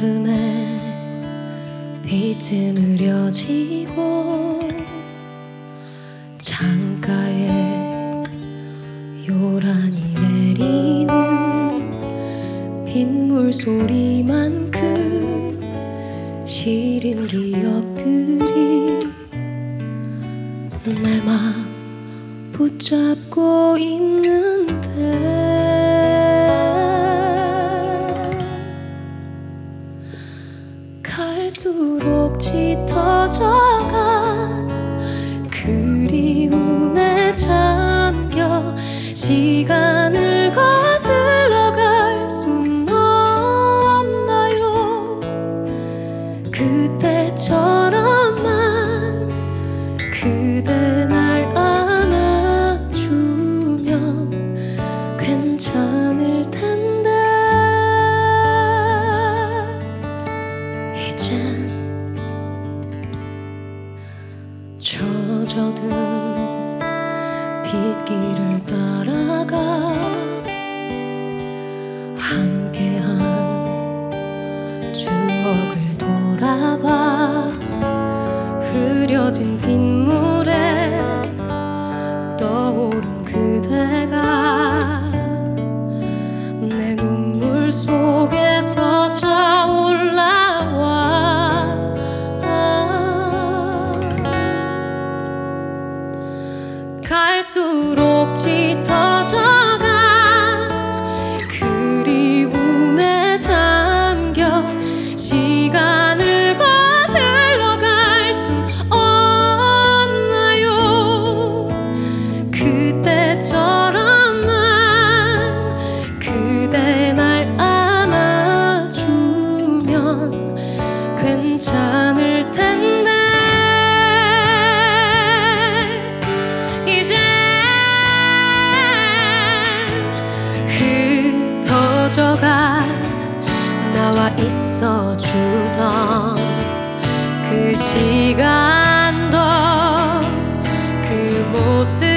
여름에 빛은 흐려지고 창가에 요란히 내리는 빗물 소리만큼 시린 기억들이 내 맘 붙잡고 있는데 갈수록 짙어져간 그리움에 잠겨 시간을 거슬러 갈 순 없나요? 그때처럼만 그대 날 안아주면 괜찮을 텐데 이젠 젖어든 빗길을 따라가 함께한 추억을 돌아봐 흐려진 빗물에 떠오른 그대가 내 눈물 속에서 차올라와 갈수록 짙어져간 그리움에 잠겨 시간을 거슬러 갈 순 없나요? 그때처럼만 그대 날 안아주면 괜찮을 텐데 이젠 흩어져가 나와 있어주던 그 시간도 그 모습